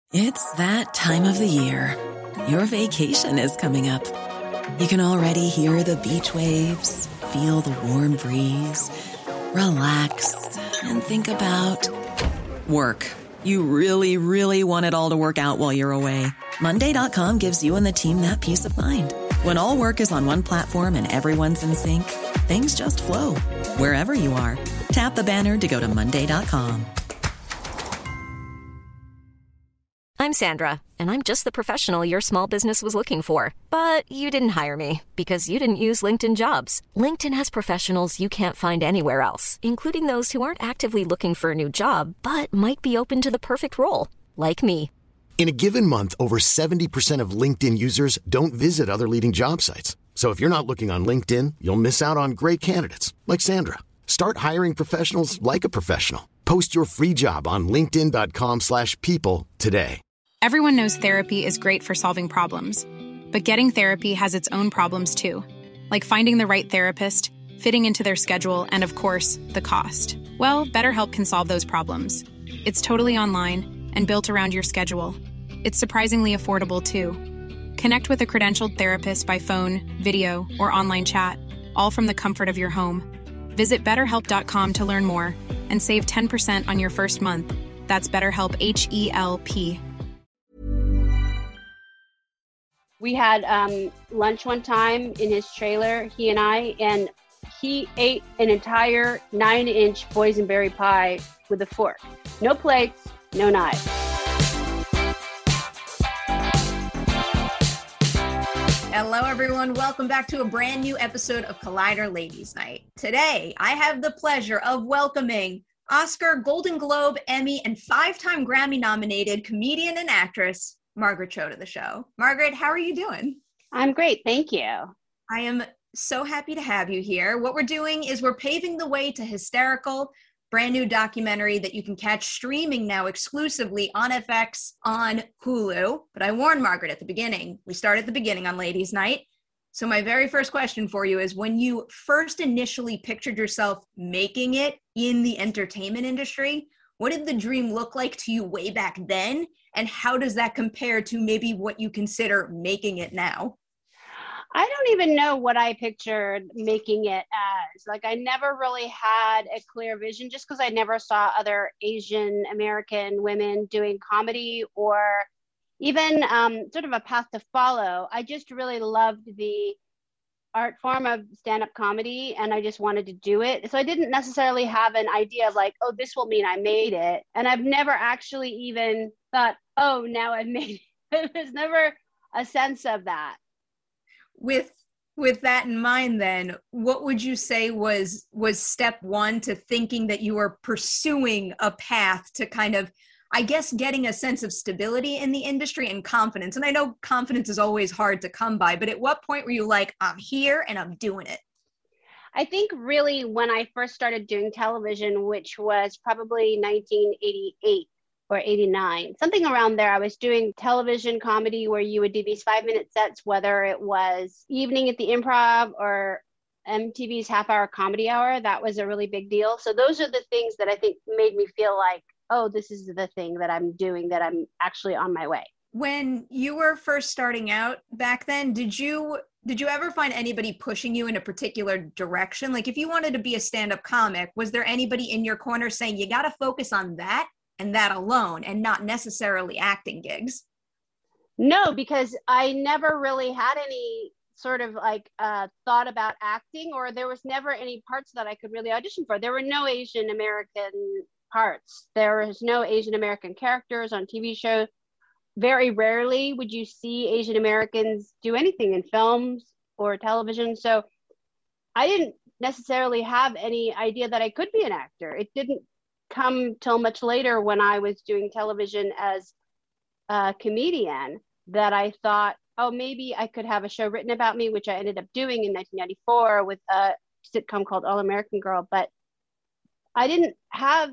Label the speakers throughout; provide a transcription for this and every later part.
Speaker 1: It's that time of the year. Your vacation is coming up. You can already hear the beach waves, feel the warm breeze, relax, and think about work. You really, really want it all to work out while you're away. Monday.com gives you and the team that peace of mind. When all work is on one platform and everyone's in sync, things just flow. Wherever you are, tap the banner to go to Monday.com.
Speaker 2: I'm Sandra, and I'm just the professional your small business was looking for. But you didn't hire me because you didn't use LinkedIn Jobs. LinkedIn has professionals you can't find anywhere else, including those who aren't actively looking for a new job, but might be open to the perfect role, like me.
Speaker 3: In a given month, over 70% of LinkedIn users don't visit other leading job sites. So if you're not looking on LinkedIn, you'll miss out on great candidates like Sandra. Start hiring professionals like a professional. Post your free job on linkedin.com/people today.
Speaker 4: Everyone knows therapy is great for solving problems, but getting therapy has its own problems too, like finding the right therapist, fitting into their schedule, and of course, the cost. Well, BetterHelp can solve those problems. It's totally online and built around your schedule. It's surprisingly affordable too. Connect with a credentialed therapist by phone, video, or online chat, all from the comfort of your home. Visit BetterHelp.com to learn more and save 10% on your first month. That's BetterHelp, H-E-L-P.
Speaker 5: We had lunch one time in his trailer, he and I, and he ate an entire 9-inch boysenberry pie with a fork. No plates, no knives.
Speaker 6: Hello, everyone. Welcome back to a brand new episode of Collider Ladies Night. Today, I have the pleasure of welcoming Oscar, Golden Globe, Emmy, and 5-time Grammy-nominated comedian and actress, Margaret Cho, to the show. Margaret, how are you doing?
Speaker 5: I'm great, thank you.
Speaker 6: I am so happy to have you here. What we're doing is we're paving the way to Hysterical, brand new documentary that you can catch streaming now exclusively on FX on Hulu. But I warned Margaret at the beginning. We start at the beginning on Ladies Night. So my very first question for you is, when you first initially pictured yourself making it in the entertainment industry, what did the dream look like to you way back then? And how does that compare to maybe what you consider making it now?
Speaker 5: I don't even know what I pictured making it as. Like, I never really had a clear vision just because I never saw other Asian American women doing comedy or even sort of a path to follow. I just really loved the art form of stand-up comedy, and I just wanted to do it. So I didn't necessarily have an idea of like, oh, this will mean I made it. And I've never actually even thought, oh, now I've made it. There's never a sense of that.
Speaker 6: With that in mind, then, what would you say was step one to thinking that you were pursuing a path to kind of, I guess, getting a sense of stability in the industry and confidence? And I know confidence is always hard to come by, but at what point were you like, I'm here and I'm doing it?
Speaker 5: I think really when I first started doing television, which was probably 1988 or 89, something around there, I was doing television comedy where you would do these 5-minute sets, whether it was Evening at the Improv or MTV's Half Hour Comedy Hour. That was a really big deal. So those are the things that I think made me feel like, oh, this is the thing that I'm doing, that I'm actually on my way.
Speaker 6: When you were first starting out back then, did you ever find anybody pushing you in a particular direction? Like, if you wanted to be a stand-up comic, was there anybody in your corner saying, you got to focus on that and that alone and not necessarily acting gigs?
Speaker 5: No, because I never really had any sort of like thought about acting, or there was never any parts that I could really audition for. There were no Asian American parts. There was no Asian American characters on TV shows. Very rarely would you see Asian Americans do anything in films or television. So I didn't necessarily have any idea that I could be an actor. It didn't come till much later when I was doing television as a comedian that I thought, oh, maybe I could have a show written about me, which I ended up doing in 1994 with a sitcom called All American Girl. But I didn't have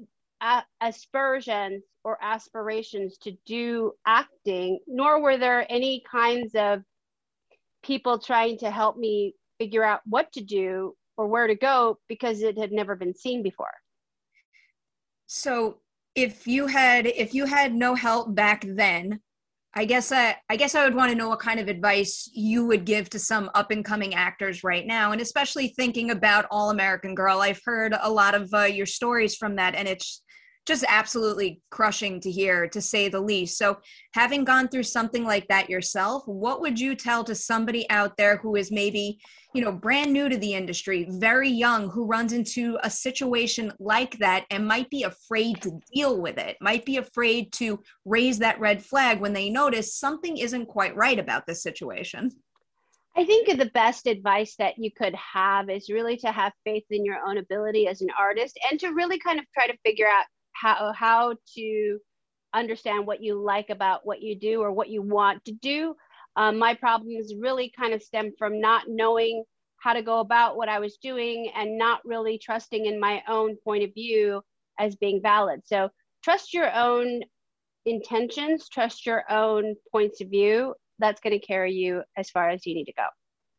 Speaker 5: aspersions or aspirations to do acting, nor were there any kinds of people trying to help me figure out what to do or where to go, because it had never been seen before.
Speaker 6: So if you had no help back then, I guess I would want to know what kind of advice you would give to some up and coming actors right now, and especially thinking about All American Girl. I've heard a lot of your stories from that, and it's just absolutely crushing to hear, to say the least. So having gone through something like that yourself, what would you tell to somebody out there who is maybe, brand new to the industry, very young, who runs into a situation like that and might be afraid to deal with it, might be afraid to raise that red flag when they notice something isn't quite right about this situation?
Speaker 5: I think the best advice that you could have is really to have faith in your own ability as an artist, and to really kind of try to figure out how to understand what you like about what you do or what you want to do. My problems really kind of stem from not knowing how to go about what I was doing and not really trusting in my own point of view as being valid. So trust your own intentions, trust your own points of view. That's going to carry you as far as you need to go.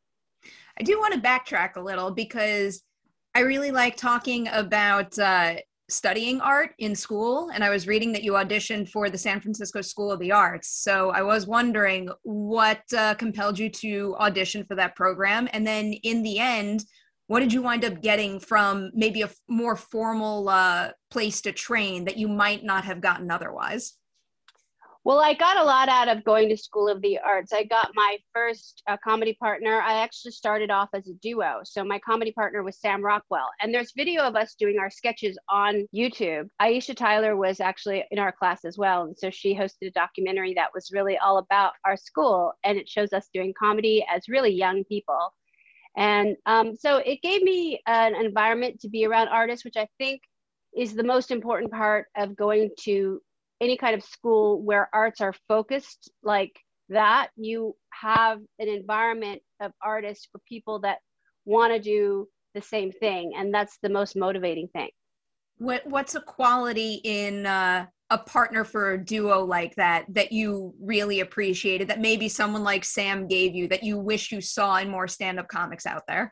Speaker 6: I do want to backtrack a little, because I really like talking about studying art in school, and I was reading that you auditioned for the San Francisco School of the Arts. So I was wondering what compelled you to audition for that program, and then in the end, what did you wind up getting from maybe a more formal place to train that you might not have gotten otherwise?
Speaker 5: Well, I got a lot out of going to School of the Arts. I got my first comedy partner. I actually started off as a duo. So my comedy partner was Sam Rockwell. And there's video of us doing our sketches on YouTube. Aisha Tyler was actually in our class as well. And so she hosted a documentary that was really all about our school. And it shows us doing comedy as really young people. And so it gave me an environment to be around artists, which I think is the most important part of going to any kind of school where arts are focused like that. You have an environment of artists for people that want to do the same thing. And that's the most motivating thing.
Speaker 6: What's a quality in a partner for a duo like that you really appreciated, that maybe someone like Sam gave you, that you wish you saw in more stand-up comics out there?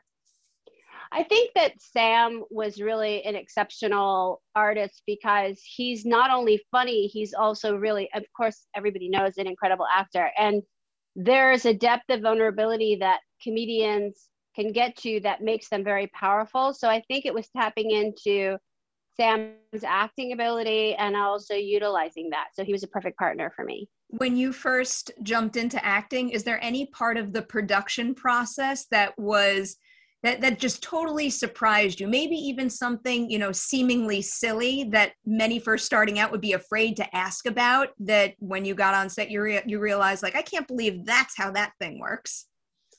Speaker 5: I think that Sam was really an exceptional artist because he's not only funny, he's also really, of course, everybody knows, an incredible actor. And there's a depth of vulnerability that comedians can get to that makes them very powerful. So I think it was tapping into Sam's acting ability and also utilizing that. So he was a perfect partner for me.
Speaker 6: When you first jumped into acting, is there any part of the production process that just totally surprised you? Maybe even something, seemingly silly that many first starting out would be afraid to ask about, that when you got on set, you realize, like, I can't believe that's how that thing works.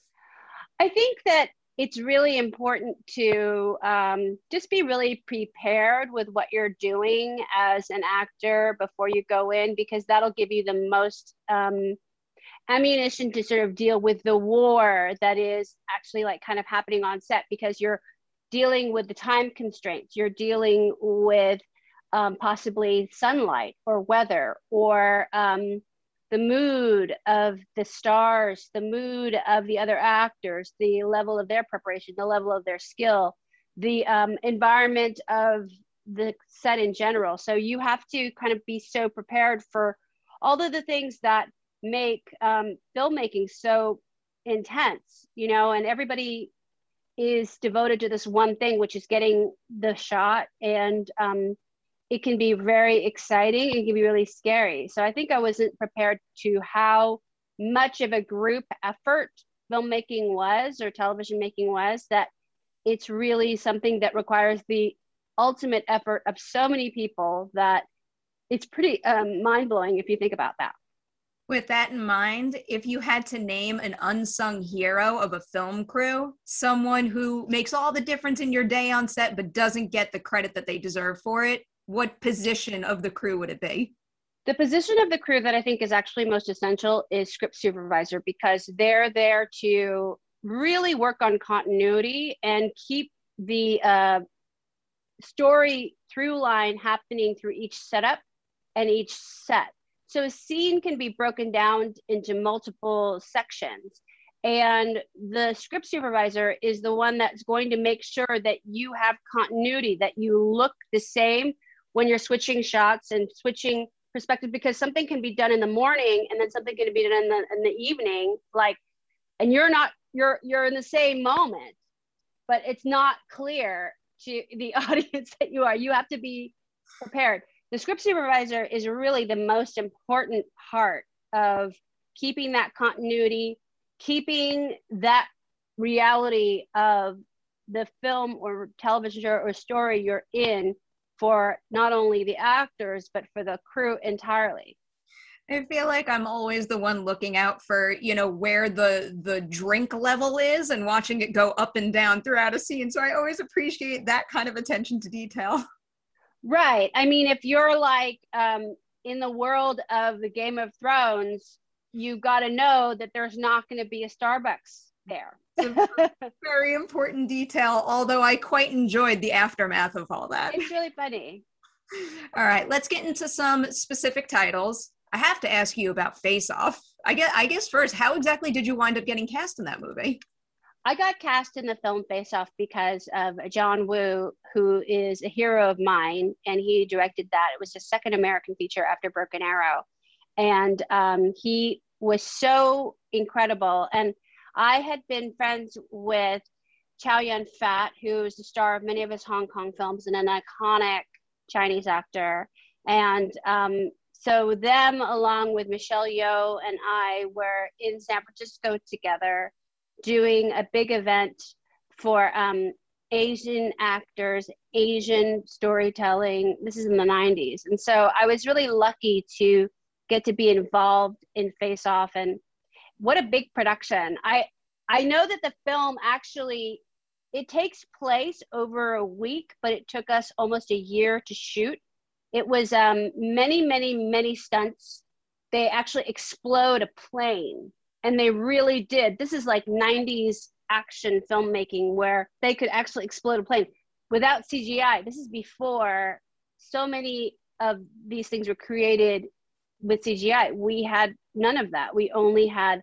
Speaker 5: I think that it's really important to just be really prepared with what you're doing as an actor before you go in, because that'll give you the most ammunition to sort of deal with the war that is actually like kind of happening on set, because you're dealing with the time constraints, you're dealing with possibly sunlight or weather or the mood of the stars, the mood of the other actors, the level of their preparation, the level of their skill, the environment of the set in general. So you have to kind of be so prepared for all of the things that make filmmaking so intense, and everybody is devoted to this one thing, which is getting the shot. And it can be very exciting. It can be really scary. So I think I wasn't prepared to how much of a group effort filmmaking was, or television making was, that it's really something that requires the ultimate effort of so many people that it's pretty mind-blowing if you think about that.
Speaker 6: With that in mind, if you had to name an unsung hero of a film crew, someone who makes all the difference in your day on set but doesn't get the credit that they deserve for it, what position of the crew would it be?
Speaker 5: The position of the crew that I think is actually most essential is script supervisor, because they're there to really work on continuity and keep the story through line happening through each setup and each set. So a scene can be broken down into multiple sections, and the script supervisor is the one that's going to make sure that you have continuity, that you look the same when you're switching shots and switching perspective, because something can be done in the morning and then something can be done in the evening, like, and you're in the same moment, but it's not clear to the audience that you have to be prepared. The script supervisor is really the most important part of keeping that continuity, keeping that reality of the film or television show or story you're in for not only the actors, but for the crew entirely.
Speaker 6: I feel like I'm always the one looking out for, where the drink level is and watching it go up and down throughout a scene. So I always appreciate that kind of attention to detail.
Speaker 5: Right. I mean, if you're like in the world of the Game of Thrones, you got to know that there's not going to be a Starbucks there.
Speaker 6: It's a very important detail, although I quite enjoyed the aftermath of all that.
Speaker 5: It's really funny.
Speaker 6: All right, let's get into some specific titles. I have to ask you about Face Off. I guess first, how exactly did you wind up getting cast in that movie?
Speaker 5: I got cast in the film Face Off because of John Woo, who is a hero of mine, and he directed that. It was his second American feature after Broken Arrow. And he was so incredible. And I had been friends with Chow Yun-fat, who is the star of many of his Hong Kong films and an iconic Chinese actor. And so them, along with Michelle Yeoh and I, were in San Francisco together doing a big event for Asian actors, Asian storytelling. This is in the 90s. And so I was really lucky to get to be involved in Face Off, and what a big production. I know that the film actually, it takes place over a week, but it took us almost a year to shoot. It was many stunts. They actually explode a plane, and they really did. This is like 90s action filmmaking where they could actually explode a plane without CGI. This is before so many of these things were created with CGI. We had none of that. We only had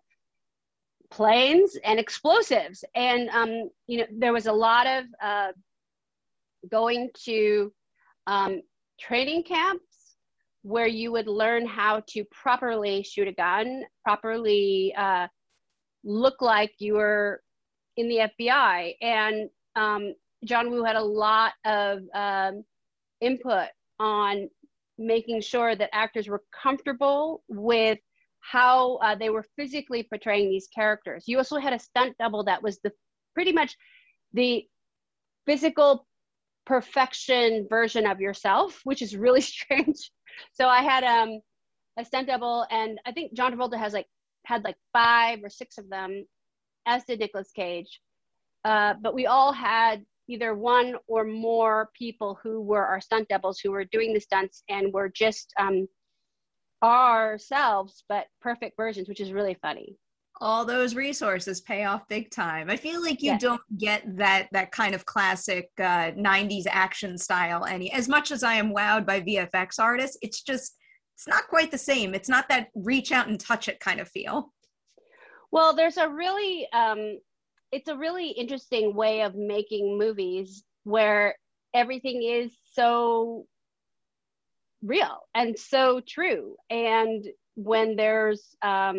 Speaker 5: planes and explosives. And, there was a lot of going to training camps where you would learn how to properly shoot a gun, properly look like you were in the FBI. And John Woo had a lot of input on making sure that actors were comfortable with how they were physically portraying these characters. You also had a stunt double that was pretty much the physical perfection version of yourself, which is really strange. So I had a stunt double, and I think John Travolta had like 5 or 6 of them, as did Nicolas Cage. But we all had either one or more people who were our stunt doubles, who were doing the stunts and were just ourselves, but perfect versions, which is really funny.
Speaker 6: All those resources pay off big time. I feel like you don't get that kind of classic 90s action style as much as I am wowed by VFX artists. It's not quite the same. It's not that reach out and touch it kind of feel.
Speaker 5: Well, there's a really it's a really interesting way of making movies where everything is so real and so true. And when there's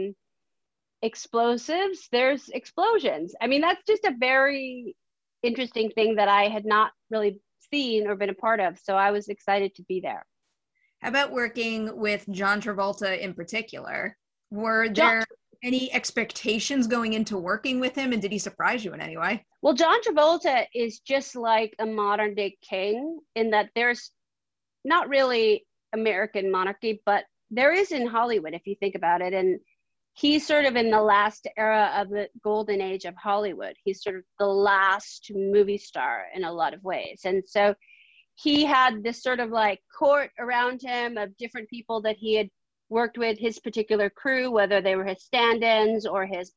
Speaker 5: explosives, there's explosions. I mean, that's just a very interesting thing that I had not really seen or been a part of. So I was excited to be there.
Speaker 6: How about working with John Travolta in particular? Were there any expectations going into working with him, and did he surprise you in any way?
Speaker 5: Well, John Travolta is just like a modern day king in that there's not really American monarchy, but there is in Hollywood, if you think about it. And he's sort of in the last era of the golden age of Hollywood. He's sort of the last movie star in a lot of ways. And so he had this sort of like court around him of different people that he had worked with, his particular crew, whether they were his stand-ins or his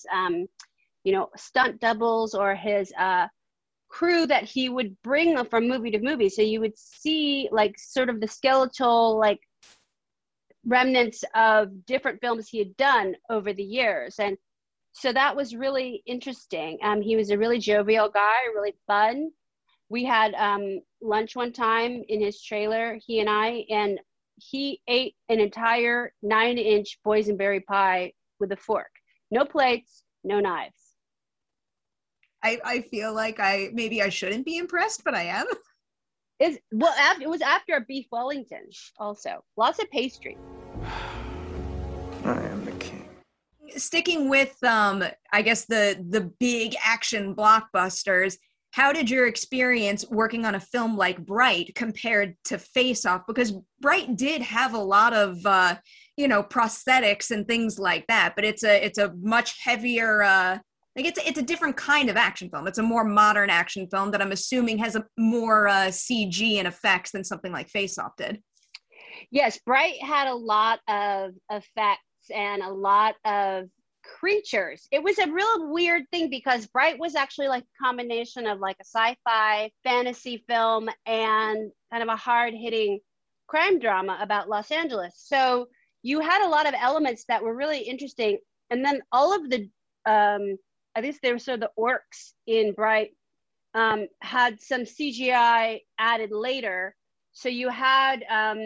Speaker 5: stunt doubles or his crew that he would bring from movie to movie. So you would see like sort of the skeletal like remnants of different films he had done over the years. And so that was really interesting. He was a really jovial guy, really fun. We had lunch one time in his trailer, he and I, and he ate an entire 9-inch boysenberry pie with a fork. No plates, no knives.
Speaker 6: I feel like maybe I shouldn't be impressed, but I am.
Speaker 5: It was after a beef Wellington also. Lots of pastry.
Speaker 7: I am the king.
Speaker 6: Sticking with, I guess, the big action blockbusters, how did your experience working on a film like Bright compared to Face Off? Because Bright did have a lot of, prosthetics and things like that, but it's a much heavier, it's a different kind of action film. It's a more modern action film that I'm assuming has a more CG and effects than something like Face Off did.
Speaker 5: Yes, Bright had a lot of effects and a lot of creatures. It was a real weird thing because Bright was actually like a combination of like a sci-fi fantasy film and kind of a hard-hitting crime drama about Los Angeles. So you had a lot of elements that were really interesting. And then all of the, I guess they were sort of the orcs in Bright, had some CGI added later. So you had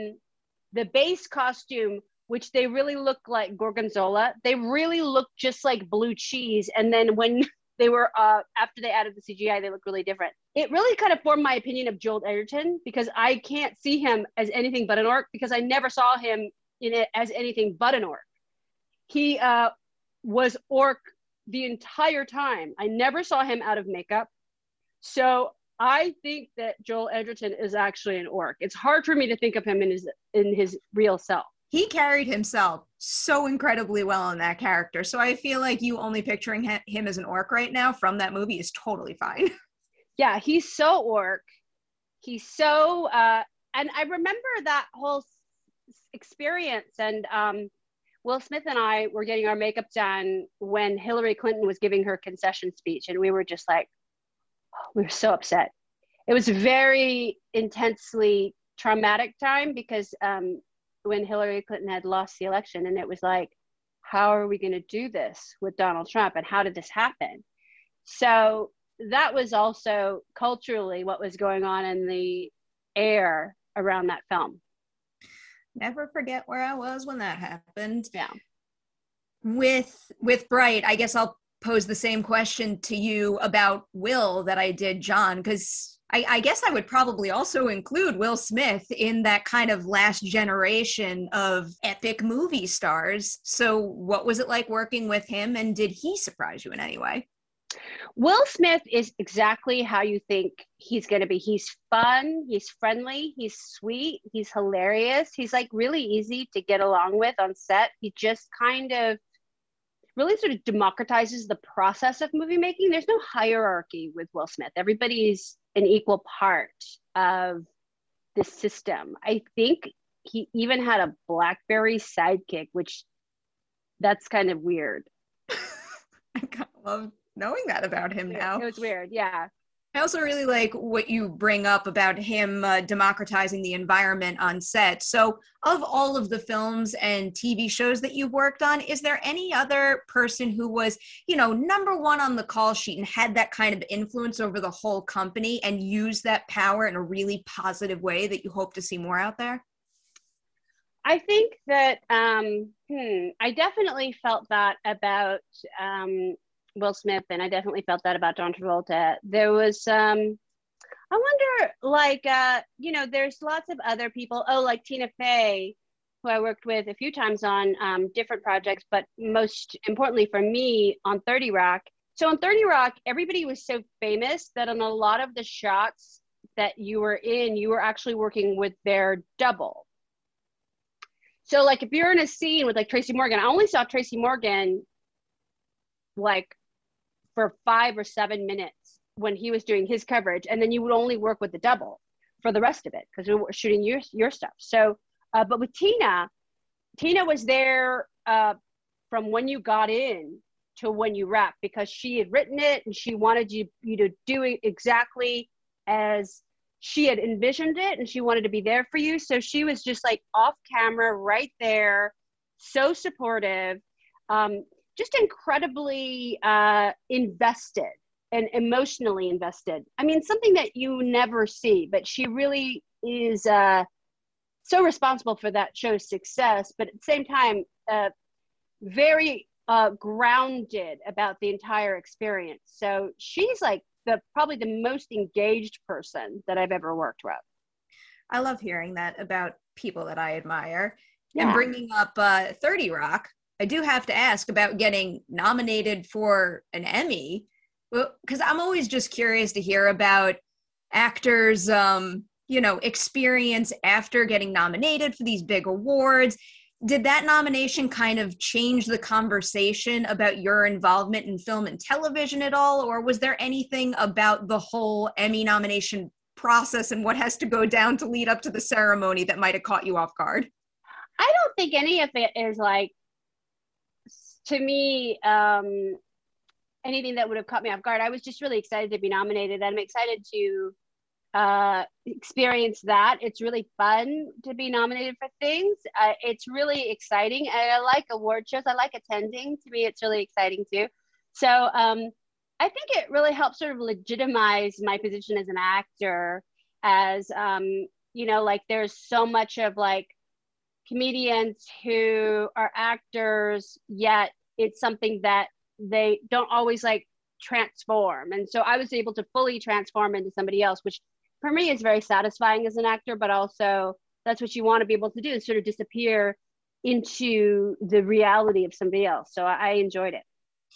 Speaker 5: the base costume, which they really looked like Gorgonzola. They really looked just like blue cheese. And then when they were, after they added the CGI, they looked really different. It really kind of formed my opinion of Joel Edgerton because I can't see him as anything but an orc because I never saw him in it as anything but an orc. He was orc the entire time. I never saw him out of makeup. So I think that Joel Edgerton is actually an orc. It's hard for me to think of him in his real self.
Speaker 6: He carried himself so incredibly well in that character. So I feel like you only picturing him as an orc right now from that movie is totally fine.
Speaker 5: Yeah, he's so orc. He's so, and I remember that whole experience. And Will Smith and I were getting our makeup done when Hillary Clinton was giving her concession speech. And we were just like, we were so upset. It was a very intensely traumatic time because when Hillary Clinton had lost the election, and it was like, how are we going to do this with Donald Trump? And how did this happen? So that was also culturally what was going on in the air around that film.
Speaker 6: Never forget where I was when that happened.
Speaker 5: Yeah.
Speaker 6: With Bright, I guess I'll pose the same question to you about Will that I did John, because I guess I would probably also include Will Smith in that kind of last generation of epic movie stars. So what was it like working with him, and did he surprise you in any way?
Speaker 5: Will Smith is exactly how you think he's going to be. He's fun, he's friendly, he's sweet, he's hilarious. He's like really easy to get along with on set. He just kind of really sort of democratizes the process of movie making. There's no hierarchy with Will Smith. Everybody's an equal part of the system. I think he even had a BlackBerry sidekick, which that's kind of weird.
Speaker 6: I kind of love knowing that about him now.
Speaker 5: It was weird, yeah.
Speaker 6: I also really like what you bring up about him democratizing the environment on set. So of all of the films and TV shows that you've worked on, is there any other person who was, number one on the call sheet and had that kind of influence over the whole company and used that power in a really positive way that you hope to see more out there?
Speaker 5: I think that I definitely felt that about Will Smith, and I definitely felt that about John Travolta. There was, I wonder, there's lots of other people. Oh, like Tina Fey, who I worked with a few times on different projects, but most importantly for me on 30 Rock. So on 30 Rock, everybody was so famous that on a lot of the shots that you were in, you were actually working with their double. So like if you're in a scene with like Tracy Morgan, I only saw Tracy Morgan like for 5 or 7 minutes when he was doing his coverage, and then you would only work with the double for the rest of it because we were shooting your stuff. So, but with Tina was there from when you got in to when you wrapped because she had written it and she wanted you to do it exactly as she had envisioned it, and she wanted to be there for you. So she was just like off camera right there, so supportive. Just incredibly invested and emotionally invested. I mean, something that you never see, but she really is so responsible for that show's success, but at the same time, very grounded about the entire experience. So she's like probably the most engaged person that I've ever worked with.
Speaker 6: I love hearing that about people that I admire.
Speaker 5: Yeah.
Speaker 6: And bringing up 30 Rock, I do have to ask about getting nominated for an Emmy. Well, because I'm always just curious to hear about actors, experience after getting nominated for these big awards. Did that nomination kind of change the conversation about your involvement in film and television at all? Or was there anything about the whole Emmy nomination process and what has to go down to lead up to the ceremony that might have caught you off guard?
Speaker 5: I don't think any of it is like, to me, anything that would have caught me off guard. I was just really excited to be nominated. I'm excited to experience that. It's really fun to be nominated for things. It's really exciting, and I like award shows. I like attending. To me, it's really exciting too. So I think it really helps sort of legitimize my position as an actor, as like there's so much of like comedians who are actors, yet it's something that they don't always like transform. And so I was able to fully transform into somebody else, which for me is very satisfying as an actor, but also that's what you want to be able to do, is sort of disappear into the reality of somebody else. So I enjoyed it.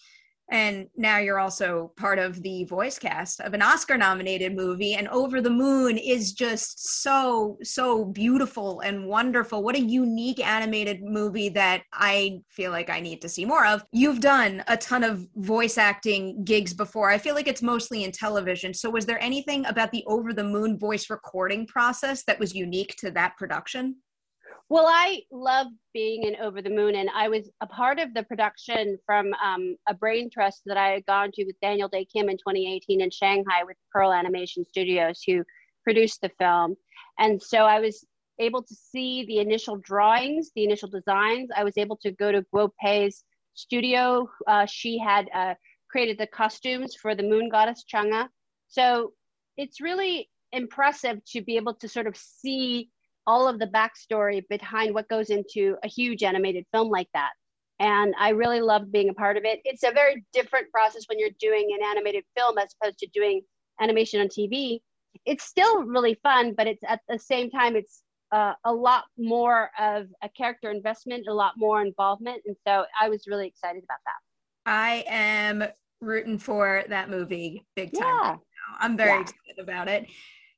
Speaker 6: And now you're also part of the voice cast of an Oscar-nominated movie, and Over the Moon is just so, so beautiful and wonderful. What a unique animated movie that I feel like I need to see more of. You've done a ton of voice acting gigs before. I feel like it's mostly in television. So was there anything about the Over the Moon voice recording process that was unique to that production?
Speaker 5: Well, I love being in Over the Moon, and I was a part of the production from a brain trust that I had gone to with Daniel Day Kim in 2018 in Shanghai with Pearl Animation Studios, who produced the film. And so I was able to see the initial drawings, the initial designs. I was able to go to Guo Pei's studio. She had created the costumes for the moon goddess Chang'e. So it's really impressive to be able to sort of see all of the backstory behind what goes into a huge animated film like that. And I really loved being a part of it. It's a very different process when you're doing an animated film as opposed to doing animation on TV. It's still really fun, but it's at the same time, it's a lot more of a character investment, a lot more involvement. And so I was really excited about that.
Speaker 6: I am rooting for that movie big time.
Speaker 5: Yeah.
Speaker 6: Right now. I'm very excited about it.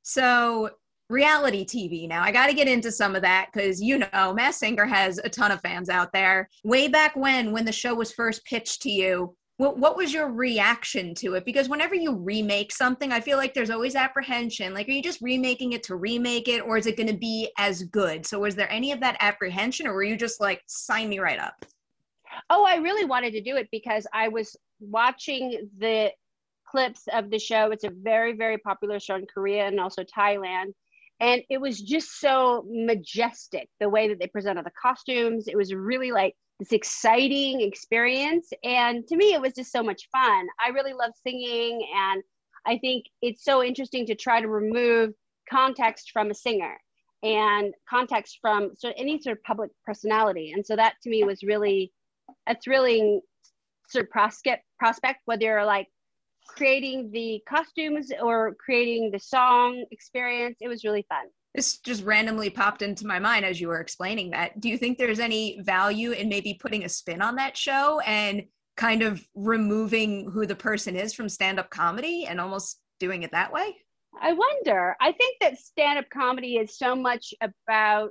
Speaker 6: So reality TV now. I got to get into some of that because, Masked Singer has a ton of fans out there. Way back when the show was first pitched to you, what was your reaction to it? Because whenever you remake something, I feel like there's always apprehension. Like, are you just remaking it to remake it, or is it going to be as good? So was there any of that apprehension, or were you just like, sign me right up?
Speaker 5: Oh, I really wanted to do it because I was watching the clips of the show. It's a very, very popular show in Korea and also Thailand. And it was just so majestic, the way that they presented the costumes. It was really like this exciting experience. And to me, it was just so much fun. I really love singing. And I think it's so interesting to try to remove context from a singer and context from any sort of public personality. And so that to me was really a thrilling sort of prospect, whether you're like creating the costumes or creating the song experience. It was really fun.
Speaker 6: This just randomly popped into my mind as you were explaining that. Do you think there's any value in maybe putting a spin on that show and kind of removing who the person is from stand-up comedy and almost doing it that way?
Speaker 5: I wonder. I think that stand-up comedy is so much about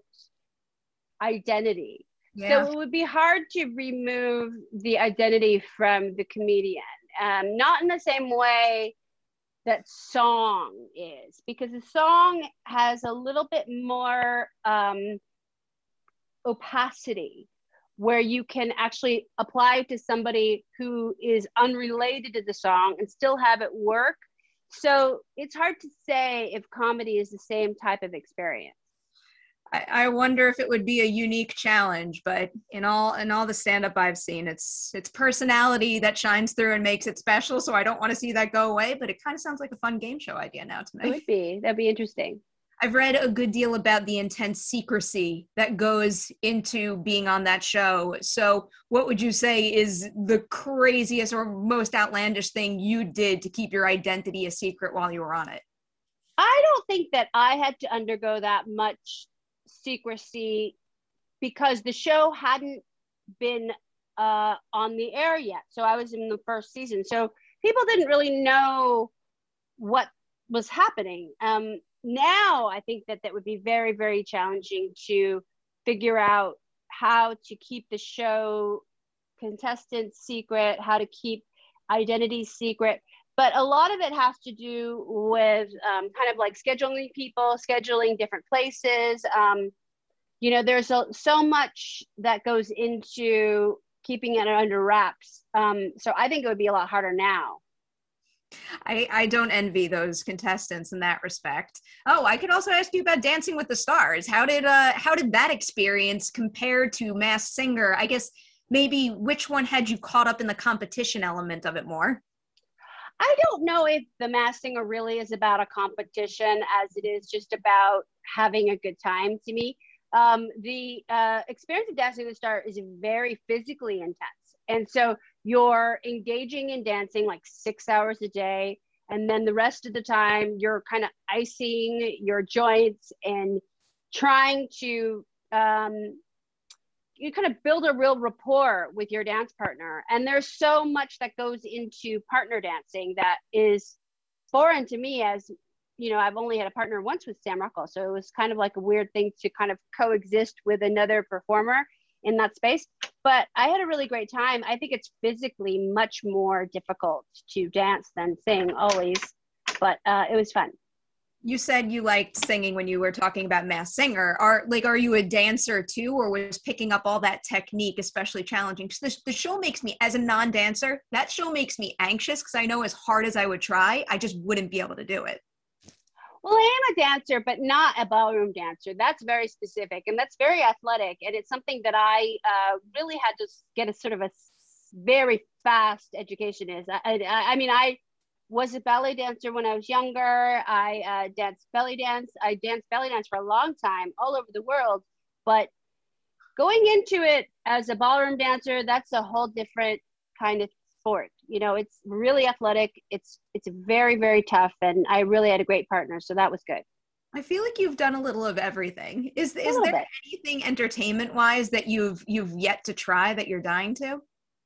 Speaker 5: identity. Yeah. So it would be hard to remove the identity from the comedian. Not in the same way that song is, because a song has a little bit more opacity, where you can actually apply it to somebody who is unrelated to the song and still have it work. So it's hard to say if comedy is the same type of experience.
Speaker 6: I wonder if it would be a unique challenge, but in all the stand-up I've seen, it's personality that shines through and makes it special. So I don't want to see that go away, but it kind of sounds like a fun game show idea now to me.
Speaker 5: It would be. That'd be interesting.
Speaker 6: I've read a good deal about the intense secrecy that goes into being on that show. So what would you say is the craziest or most outlandish thing you did to keep your identity a secret while you were on it?
Speaker 5: I don't think that I had to undergo that much secrecy because the show hadn't been on the air yet. So I was in the first season. So people didn't really know what was happening. Now I think that would be very, very challenging to figure out how to keep the show contestants secret, how to keep identities secret. But a lot of it has to do with kind of like scheduling people, scheduling different places. There's so much that goes into keeping it under wraps. So I think it would be a lot harder now.
Speaker 6: I don't envy those contestants in that respect. Oh, I could also ask you about Dancing with the Stars. How did that experience compare to Masked Singer? I guess maybe which one had you caught up in the competition element of it more?
Speaker 5: I don't know if the Masked Singer really is about a competition as it is just about having a good time to me. The experience of Dancing with the Stars is very physically intense. And so you're engaging in dancing like 6 hours a day. And then the rest of the time you're kind of icing your joints and trying to, you kind of build a real rapport with your dance partner. And there's so much that goes into partner dancing that is foreign to me, as I've only had a partner once with Sam Rockwell. So it was kind of like a weird thing to kind of coexist with another performer in that space. But I had a really great time. I think it's physically much more difficult to dance than sing always, but it was fun.
Speaker 6: You said you liked singing when you were talking about Masked Singer. Are you a dancer too, or was picking up all that technique especially challenging? Because the show makes me, as a non-dancer, that show makes me anxious because I know as hard as I would try, I just wouldn't be able to do it.
Speaker 5: Well, I am a dancer, but not a ballroom dancer. That's very specific and that's very athletic. And it's something that I really had to get a sort of a very fast education is. I was a ballet dancer when I was younger. I danced belly dance. I danced belly dance for a long time all over the world. But going into it as a ballroom dancer, that's a whole different kind of sport. It's really athletic. It's very, very tough. And I really had a great partner. So that was good.
Speaker 6: I feel like you've done a little of everything. Is there anything entertainment wise that you've yet to try that you're dying to?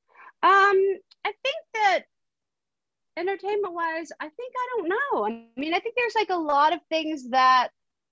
Speaker 5: I think that entertainment wise, I don't know. I think there's like a lot of things that,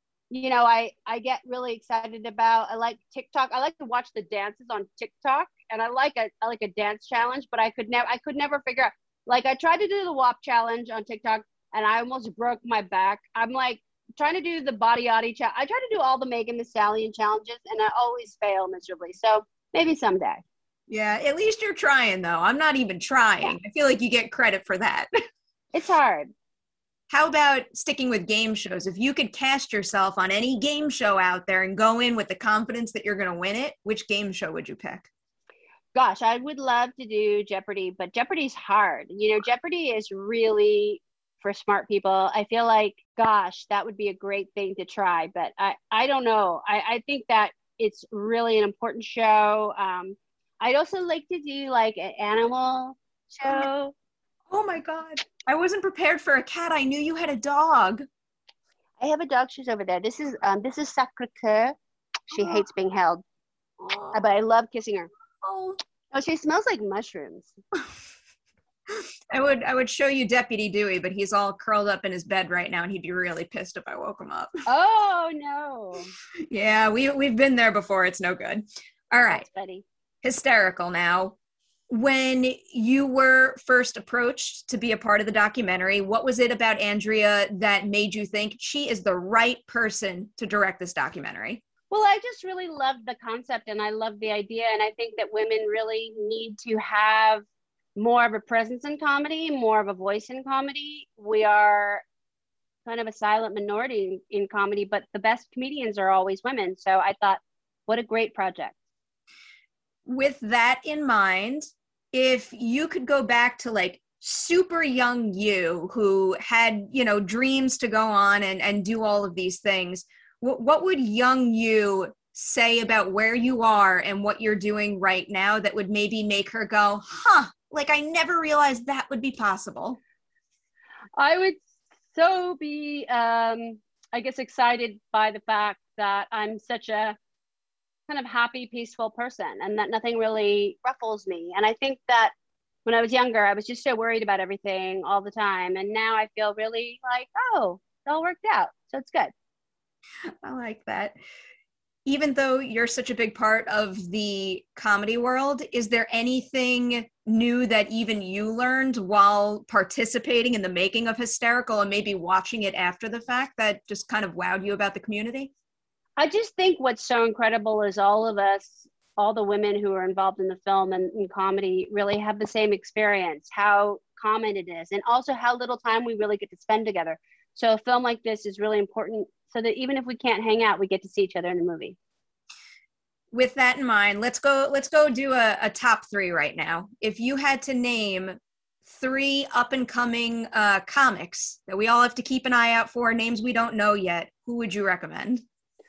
Speaker 5: I get really excited about. I like TikTok. I like to watch the dances on TikTok, and I like a dance challenge, but I could never figure out. Like I tried to do the WAP challenge on TikTok and I almost broke my back. I'm like trying to do the Body Yachty challenge. I try to do all the Megan Thee Stallion challenges and I always fail miserably. So maybe someday.
Speaker 6: Yeah, at least you're trying though. I'm not even trying. Yeah. I feel like you get credit for that.
Speaker 5: It's hard.
Speaker 6: How about sticking with game shows? If you could cast yourself on any game show out there and go in with the confidence that you're going to win it, which game show would you pick?
Speaker 5: Gosh, I would love to do Jeopardy, but Jeopardy's hard. Jeopardy is really for smart people. I feel like, gosh, that would be a great thing to try, but I don't know. I think that it's really an important show. I'd also like to do like an animal show.
Speaker 6: Oh my God. I wasn't prepared for a cat. I knew you had a dog.
Speaker 5: I have a dog. She's over there. This is Sacre-Cœur. She hates being held, but I love kissing her. Oh, she smells like mushrooms.
Speaker 6: I would show you Deputy Dewey, but he's all curled up in his bed right now and he'd be really pissed if I woke him up.
Speaker 5: Oh no.
Speaker 6: Yeah, we've been there before. It's no good. All right.
Speaker 5: That's funny.
Speaker 6: Hysterical now. When you were first approached to be a part of the documentary, what was it about Andrea that made you think she is the right person to direct this documentary?
Speaker 5: Well, I just really love the concept and I love the idea. And I think that women really need to have more of a presence in comedy, more of a voice in comedy. We are kind of a silent minority in comedy, but the best comedians are always women. So I thought, what a great project.
Speaker 6: With that in mind, if you could go back to like super young you who had, you know, dreams to go on and do all of these things, what would young you say about where you are and what you're doing right now that would maybe make her go, like I never realized that would be possible?
Speaker 5: I would so be, I guess, excited by the fact that I'm such a kind of happy, peaceful person and that nothing really ruffles me. And I think that when I was younger, I was just so worried about everything all the time. And now I feel really like, oh, it all worked out. So it's good.
Speaker 6: I like that. Even though you're such a big part of the comedy world, is there anything new that even you learned while participating in the making of Hysterical and maybe watching it after the fact that just kind of wowed you about the community?
Speaker 5: I just think what's so incredible is all of us, all the women who are involved in the film and in comedy really have the same experience, how common it is, and also how little time we really get to spend together. So a film like this is really important so that even if we can't hang out, we get to see each other in the movie.
Speaker 6: With that in mind, let's go do a top three right now. If you had to name 3 up and coming comics that we all have to keep an eye out for, names we don't know yet, who would you recommend?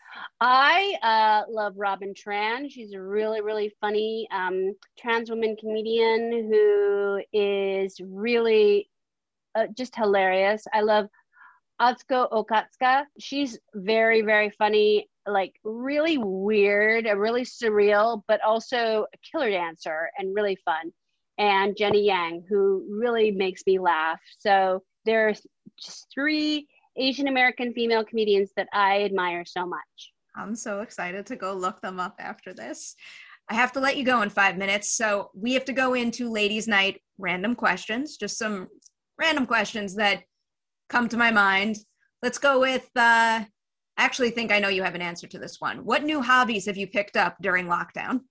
Speaker 5: I love Robin Tran. She's a really, really funny trans woman comedian who is really just hilarious. I love Atsuko Okatsuka. She's very, very funny, like really weird, really surreal, but also a killer dancer and really fun. And Jenny Yang, who really makes me laugh. So there's just 3 Asian American female comedians that I admire so much.
Speaker 6: I'm so excited to go look them up after this. I have to let you go in 5 minutes. So we have to go into Ladies' Night random questions, just some random questions that come to my mind. Let's go with, I actually think I know you have an answer to this one. What new hobbies have you picked up during lockdown?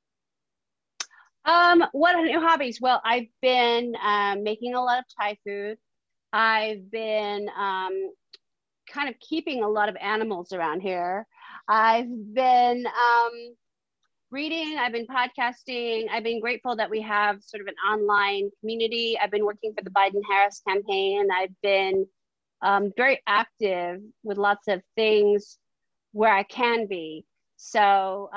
Speaker 5: What new hobbies? Well, I've been making a lot of Thai food. I've been kind of keeping a lot of animals around here. I've been reading, I've been podcasting. I've been grateful that we have sort of an online community. I've been working for the Biden-Harris campaign. I've been very active with lots of things where I can be. So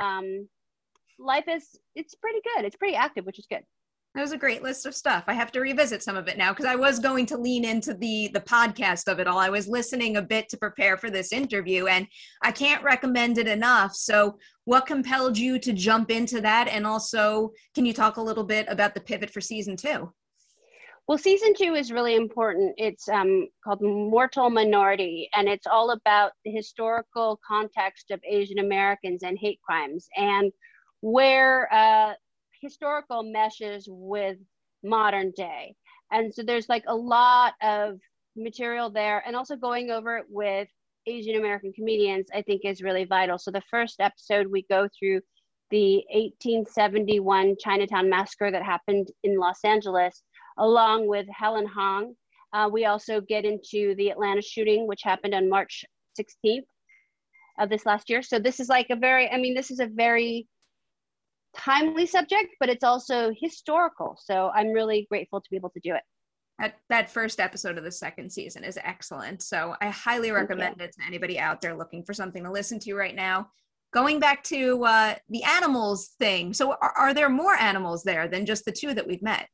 Speaker 5: life it's pretty good. It's pretty active, which is good.
Speaker 6: That was a great list of stuff. I have to revisit some of it now because I was going to lean into the podcast of it all. I was listening a bit to prepare for this interview and I can't recommend it enough. So what compelled you to jump into that? And also, can you talk a little bit about the pivot for season 2?
Speaker 5: Well, season 2 is really important. It's called Mortal Minority, and it's all about the historical context of Asian Americans and hate crimes and where historical meshes with modern day. And so there's like a lot of material there, and also going over it with Asian American comedians, I think is really vital. So the first episode, we go through the 1871 Chinatown massacre that happened in Los Angeles, along with Helen Hong. We also get into the Atlanta shooting, which happened on March 16th of this last year. So this is like this is a very timely subject, but it's also historical. So I'm really grateful to be able to do it.
Speaker 6: That first episode of the second season is excellent. So I highly recommend it to anybody out there looking for something to listen to right now. Going back to the animals thing. So are there more animals there than just the 2 that we've met?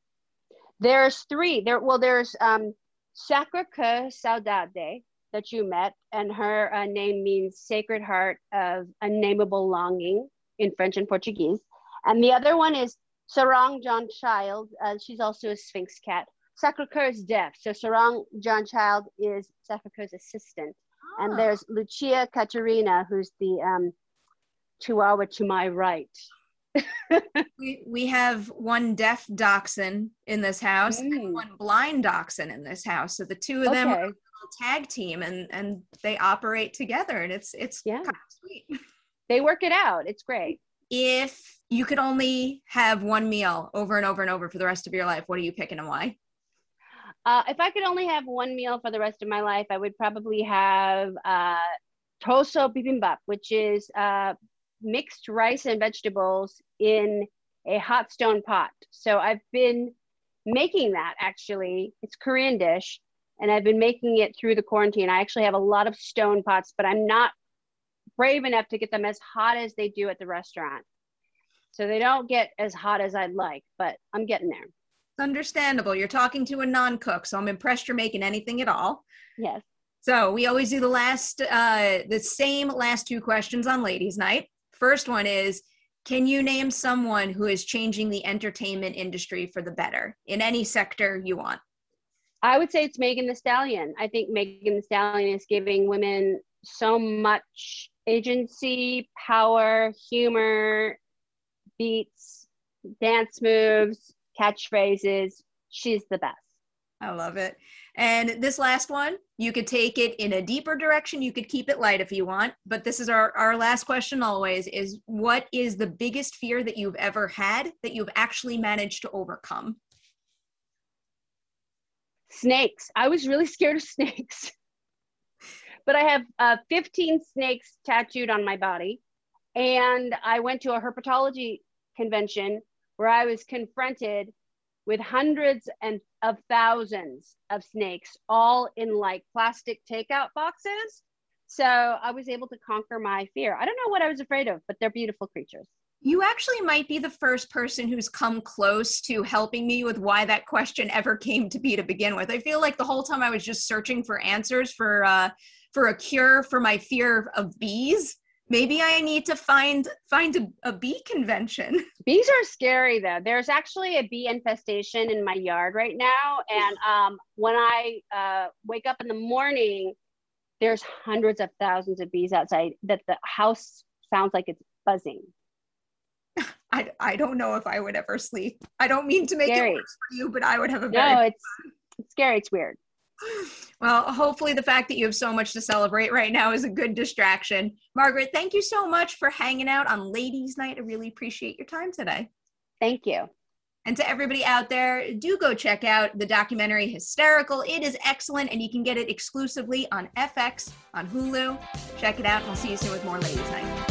Speaker 5: There's 3. There's Sacre-Cœur Saudade that you met, and her name means Sacred Heart of Unnameable Longing in French and Portuguese. And the other one is Sarang John Child. She's also a Sphinx cat. Sacre-Cœur is deaf, so Sarang John Child is Sacre-Cœur's assistant. Oh. And there's Lucia Caterina, who's the Chihuahua to my right.
Speaker 6: we have one deaf dachshund in this house and one blind dachshund in this house. So the 2 of them are a little tag team, and they operate together, and it's kind of sweet.
Speaker 5: They work it out. It's great.
Speaker 6: If you could only have one meal over and over and over for the rest of your life, what are you picking and why?
Speaker 5: If I could only have one meal for the rest of my life, I would probably have toso bibimbap, which is mixed rice and vegetables in a hot stone pot. So I've been making that, actually. It's a Korean dish, and I've been making it through the quarantine. I actually have a lot of stone pots, but I'm not brave enough to get them as hot as they do at the restaurant. So they don't get as hot as I'd like, but I'm getting there.
Speaker 6: It's understandable. You're talking to a non-cook, so I'm impressed you're making anything at all.
Speaker 5: Yes.
Speaker 6: So we always do the same last two questions on Ladies' Night. First one is, can you name someone who is changing the entertainment industry for the better in any sector you want?
Speaker 5: I would say it's Megan Thee Stallion. I think Megan Thee Stallion is giving women so much agency, power, humor, beats, dance moves, catchphrases. She's the best.
Speaker 6: I love it. And this last one, you could take it in a deeper direction. You could keep it light if you want. But this is our last question always is, what is the biggest fear that you've ever had that you've actually managed to overcome?
Speaker 5: Snakes. I was really scared of snakes. But I have 15 snakes tattooed on my body. And I went to a herpetology convention where I was confronted with hundreds of thousands of snakes, all in like plastic takeout boxes. So I was able to conquer my fear. I don't know what I was afraid of, but they're beautiful creatures.
Speaker 6: You actually might be the first person who's come close to helping me with why that question ever came to be to begin with. I feel like the whole time I was just searching for answers for a cure for my fear of bees. Maybe I need to find a bee convention.
Speaker 5: Bees are scary, though. There's actually a bee infestation in my yard right now. And when I wake up in the morning, there's hundreds of thousands of bees outside that the house sounds like it's buzzing.
Speaker 6: I don't know if I would ever sleep. I don't mean to make it worse for you, but I would have a very...
Speaker 5: No, it's scary. It's weird.
Speaker 6: Well, hopefully the fact that you have so much to celebrate right now is a good distraction. Margaret, thank you so much for hanging out on Ladies' Night. I really appreciate your time today.
Speaker 5: Thank you.
Speaker 6: And to everybody out there, do go check out the documentary Hysterical. It is excellent, and you can get it exclusively on FX, on Hulu. Check it out, and we'll see you soon with more Ladies' Night.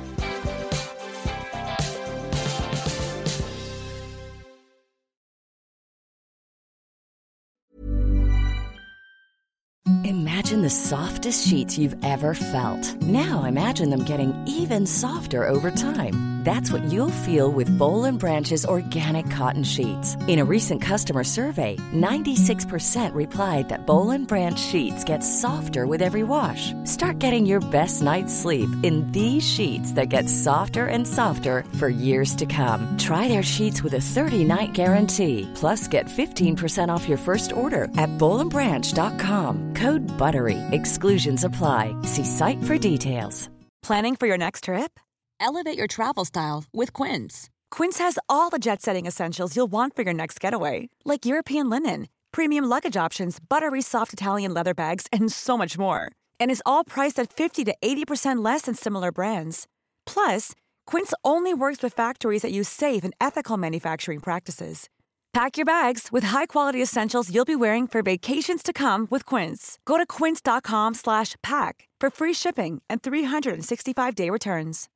Speaker 8: Imagine the softest sheets you've ever felt. Now imagine them getting even softer over time. That's what you'll feel with Boll & Branch's organic cotton sheets. In a recent customer survey, 96% replied that Boll & Branch sheets get softer with every wash. Start getting your best night's sleep in these sheets that get softer and softer for years to come. Try their sheets with a 30-night guarantee. Plus, get 15% off your first order at bollandbranch.com. Code BUTTERY. Exclusions apply. See site for details.
Speaker 9: Planning for your next trip? Elevate your travel style with Quince. Quince has all the jet-setting essentials you'll want for your next getaway, like European linen, premium luggage options, buttery soft Italian leather bags, and so much more. And is all priced at 50 to 80% less than similar brands. Plus, Quince only works with factories that use safe and ethical manufacturing practices. Pack your bags with high-quality essentials you'll be wearing for vacations to come with Quince. Go to quince.com/pack for free shipping and 365-day returns.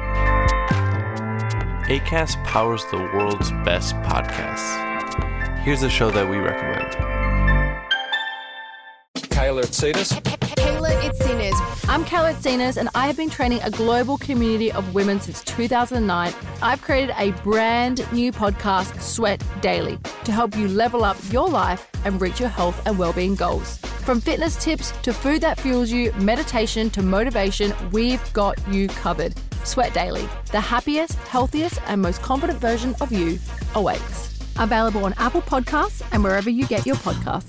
Speaker 10: Acast powers the world's best podcasts. Here's a show that we recommend.
Speaker 11: Kayla Itsinas.
Speaker 12: Kayla Itsinas. I'm Kayla Itsinas, and I have been training a global community of women since 2009. I've created a brand new podcast, Sweat Daily, to help you level up your life and reach your health and well-being goals. From fitness tips to food that fuels you, meditation to motivation, we've got you covered. Sweat Daily, the happiest, healthiest, and most confident version of you awaits. Available on Apple Podcasts and wherever you get your podcasts.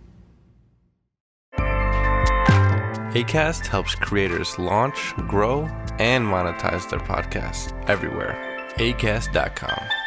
Speaker 10: Acast helps creators launch, grow, and monetize their podcasts everywhere. Acast.com.